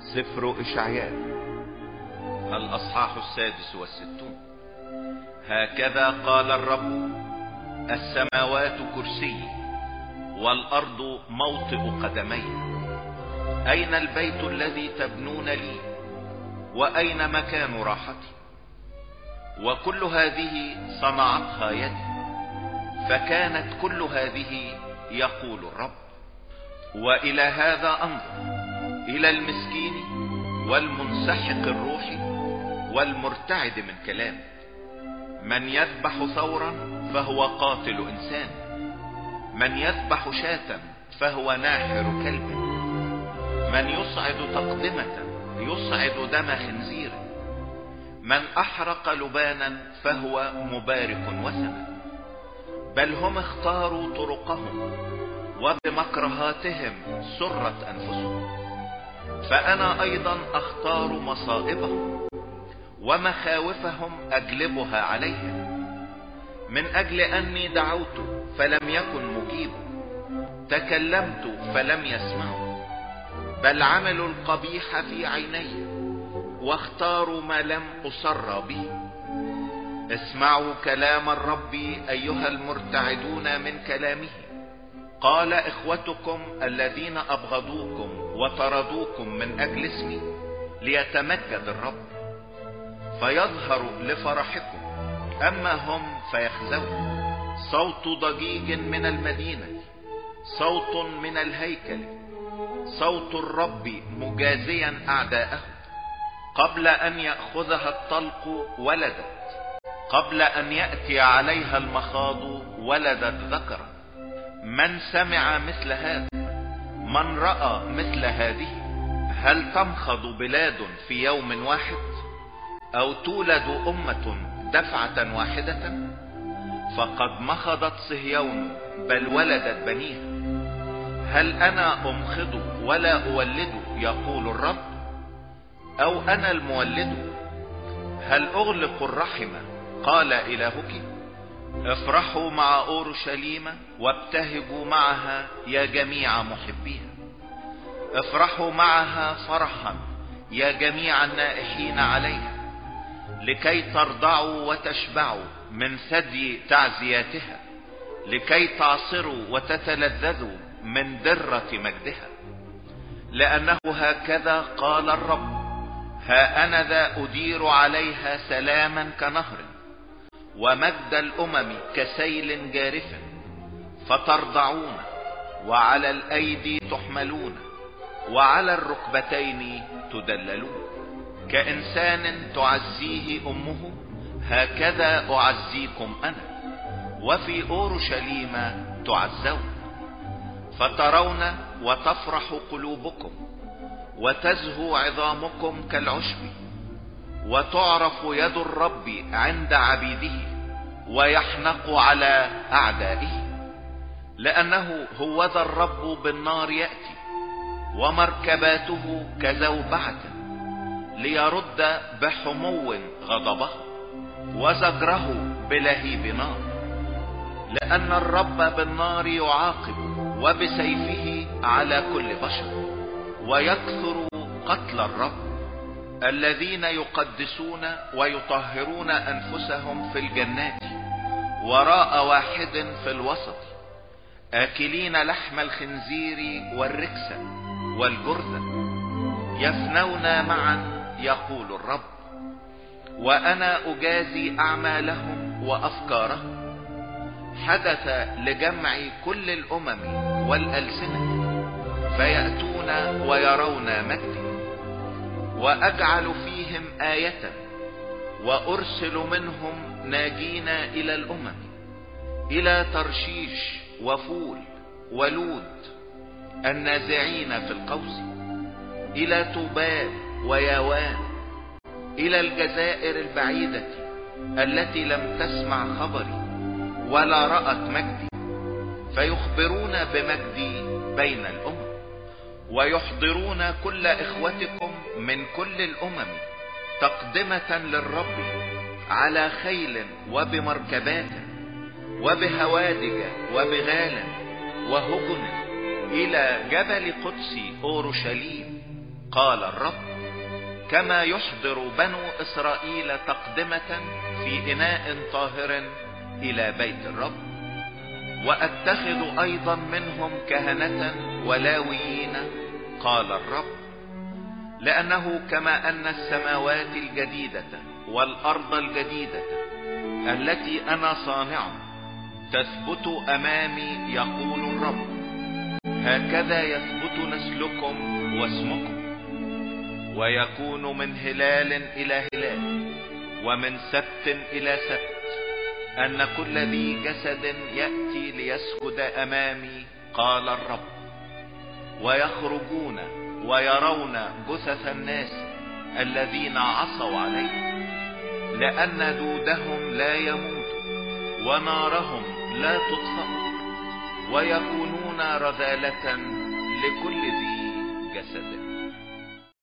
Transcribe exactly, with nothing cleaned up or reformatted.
سفر إشعياء الأصحاح السادس والستون. هكذا قال الرب: السماوات كرسي والأرض موطئ قدمي، أين البيت الذي تبنون لي؟ وأين مكان راحتي؟ وكل هذه صنعتها يدي، فكانت كل هذه يقول الرب. وإلى هذا أنظر، إلى المسكين والمنسحق الروح والمرتعد من كلامه. من يذبح ثورا فهو قاتل إنسان، من يذبح شاة فهو ناحر كلب، من يصعد تقدمة يصعد دم خنزير، من أحرق لبانا فهو مبارك وثنا. بل هم اختاروا طرقهم وبمكرهاتهم سرت أنفسهم، فأنا أيضا أختار مصائبهم ومخاوفهم أجلبها عليهم. من أجل أني دعوت فلم يكن مجيبا، تكلمت فلم يسمعوا، بل عملوا القبيح في عيني واختاروا ما لم أصر به. اسمعوا كلام الرب أيها المرتعدون من كلامه. قال إخوتكم الذين أبغضوكم وطردوكم من أجل اسمي ليتمجد الرب، فيظهر لفرحكم، أما هم فيخزون. صوت ضجيج من المدينة، صوت من الهيكل، صوت الرب مجازيا أعداءه. قبل أن يأخذها الطلق ولدت، قبل أن يأتي عليها المخاض ولدت ذكرا. من سمع مثل هذا؟ من رأى مثل هذه؟ هل تمخض بلاد في يوم واحد، أو تولد أمة دفعة واحدة؟ فقد مخضت صهيون بل ولدت بنيها. هل أنا أمخض ولا أولد يقول الرب؟ أو أنا المولد؟ هل أغلق الرحم قال إلهك؟ افرحوا مع أورشليم وابتهجوا معها يا جميع محبيها. افرحوا معها فرحا يا جميع النائحين عليها، لكي ترضعوا وتشبعوا من ثدي تعزياتها، لكي تعصروا وتتلذذوا من درة مجدها. لأنه هكذا قال الرب: ها أنا ذا أدير عليها سلاما كنهر، ومجد الأمم كسيل جارف. فترضعون، وعلى الأيدي تحملون، وعلى الركبتين تدللون. كإنسان تعزيه أمه هكذا أعزيكم أنا، وفي أورشليم تعزون. فترون وتفرح قلوبكم، وتزهو عظامكم كالعشب، وتعرف يد الرب عند عبيده، ويحنق على أعدائه. لأنه هوذا الرب بالنار يأتي، ومركباته كزوبعة، ليرد بحمو غضبه وزجره بلهيب نار. لأن الرب بالنار يعاقب، وبسيفه على كل بشر، ويكثر قتل الرب. الذين يقدسون ويطهرون أنفسهم في الجنات وراء واحد في الوسط، آكلين لحم الخنزير والركس والجرذ، يفنون معا يقول الرب. وأنا أجازي أعمالهم وأفكارهم. حدث لجمع كل الأمم والألسنة، فيأتون ويرون مجدي. وأجعل فيهم آية، وأرسل منهم ناجين إلى الأمم، إلى ترشيش وفول ولود النازعين في القوس، إلى توبال وياوان، إلى الجزائر البعيدة التي لم تسمع خبري ولا رأت مجدي. فيخبرون بمجدي بين الأمم، ويحضرون كل إخوتكم من كل الأمم تقدمة للرب على خيل وبمركبات وبهوادج وبغال وهجن إلى جبل قدس أورشليم، قال الرب: كما يحضر بنو إسرائيل تقدمة في إناء طاهر إلى بيت الرب، وأتخذ أيضا منهم كهنة ولاويين، قال الرب، لأنه كما أن السماوات الجديدة والأرض الجديدة التي أنا صانع تثبت أمامي، يقول الرب، هكذا يثبت نسلكم واسمكم، ويكون من هلال إلى هلال ومن سبت إلى سبت، أن كل ذي جسد يأتي ليسجد أمامي، قال الرب، ويخرجون ويرون جثث الناس الذين عصوا علي، لأن دودهم لا يموت ونارهم لا تطفأ، ويكونون رذالة لكل ذي جسد.